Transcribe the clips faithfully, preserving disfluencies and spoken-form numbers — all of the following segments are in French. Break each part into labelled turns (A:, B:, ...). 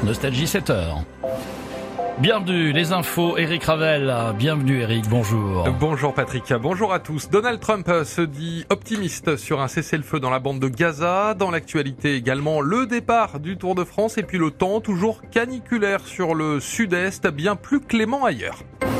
A: Nostalgie sept heures. Bienvenue, les infos, Eric Ravel. Bienvenue Eric, bonjour.
B: Bonjour Patrick, bonjour à tous. Donald Trump se dit optimiste sur un cessez-le-feu dans la bande de Gaza. Dans l'actualité également, le départ du Tour de France et puis le temps toujours caniculaire sur le sud-est, bien plus clément ailleurs.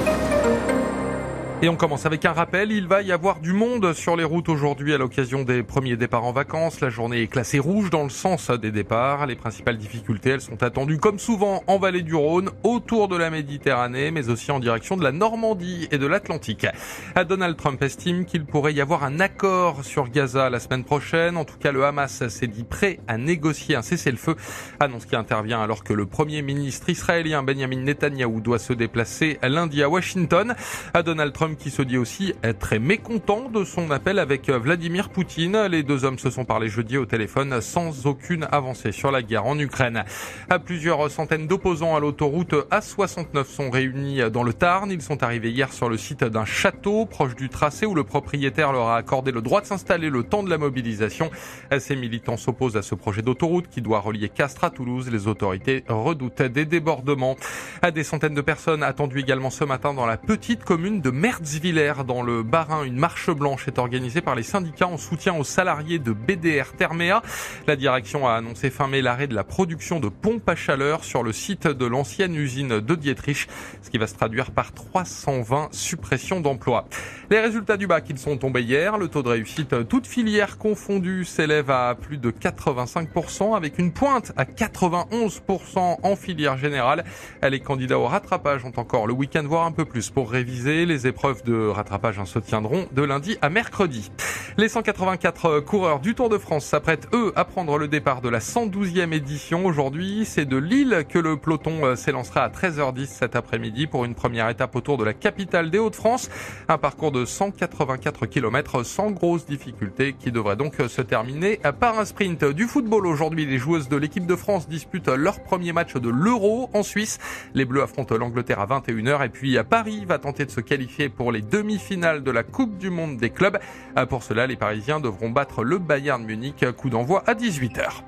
B: Et on commence avec un rappel, il va y avoir du monde sur les routes aujourd'hui à l'occasion des premiers départs en vacances. La journée est classée rouge dans le sens des départs. Les principales difficultés, elles sont attendues comme souvent en vallée du Rhône, autour de la Méditerranée, mais aussi en direction de la Normandie et de l'Atlantique. Donald Trump estime qu'il pourrait y avoir un accord sur Gaza la semaine prochaine. En tout cas, le Hamas s'est dit prêt à négocier un cessez-le-feu. Annonce qui intervient alors que le premier ministre israélien Benjamin Netanyahou doit se déplacer lundi à Washington. Donald Trump qui se dit aussi très mécontent de son appel avec Vladimir Poutine. Les deux hommes se sont parlé jeudi au téléphone sans aucune avancée sur la guerre en Ukraine. À plusieurs centaines d'opposants à l'autoroute A soixante-neuf sont réunis dans le Tarn. Ils sont arrivés hier sur le site d'un château proche du tracé où le propriétaire leur a accordé le droit de s'installer le temps de la mobilisation. Ces militants s'opposent à ce projet d'autoroute qui doit relier Castres à Toulouse. Les autorités redoutent des débordements. Des centaines de personnes attendues également ce matin dans la petite commune de Mertzwiller dans le Bas-Rhin. Une marche blanche est organisée par les syndicats en soutien aux salariés de B D R Therméa. La direction a annoncé fin mai l'arrêt de la production de pompes à chaleur sur le site de l'ancienne usine de Dietrich, ce qui va se traduire par trois cent vingt suppressions d'emplois. Les résultats du bac, ils sont tombés hier. Le taux de réussite, toutes filières confondues, s'élève à plus de quatre-vingt-cinq pour cent avec une pointe à quatre-vingt-onze pour cent en filière générale. Les candidats au rattrapage ont encore le week-end, voire un peu plus, pour réviser. Les épreuves de rattrapage se tiendront de lundi à mercredi. Les cent quatre-vingt-quatre coureurs du Tour de France s'apprêtent, eux, à prendre le départ de la cent douzième édition. Aujourd'hui, c'est de Lille que le peloton s'élancera à treize heures dix cet après-midi pour une première étape autour de la capitale des Hauts-de-France. Un parcours de cent quatre-vingt-quatre kilomètres sans grosse difficulté qui devrait donc se terminer par un sprint. Du football aujourd'hui, les joueuses de l'équipe de France disputent leur premier match de l'Euro en Suisse. Les Bleus affrontent l'Angleterre à vingt et une heures et puis Paris va tenter de se qualifier pour les demi-finales de la Coupe du Monde des clubs. Pour cela, les Parisiens devront battre le Bayern Munich. Coup d'envoi à dix-huit heures.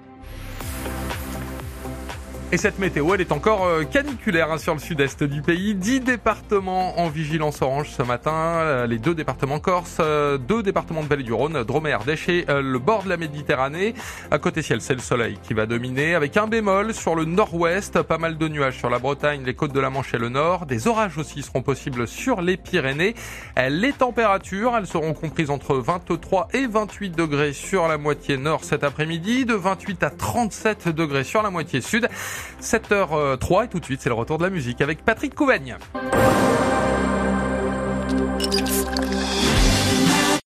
B: Et cette météo, elle est encore caniculaire hein, sur le sud-est du pays. Dix départements en vigilance orange ce matin. Les deux départements corse, deux départements de Vallée du Rhône, Drôme et Ardèche et le bord de la Méditerranée. À côté ciel, c'est le soleil qui va dominer avec un bémol sur le nord-ouest. Pas mal de nuages sur la Bretagne, les côtes de la Manche et le nord. Des orages aussi seront possibles sur les Pyrénées. Les températures, elles seront comprises entre vingt-trois et vingt-huit degrés sur la moitié nord cet après-midi, de vingt-huit à trente-sept degrés sur la moitié sud. sept heures trois et tout de suite c'est le retour de la musique avec Patrick Couvaigne.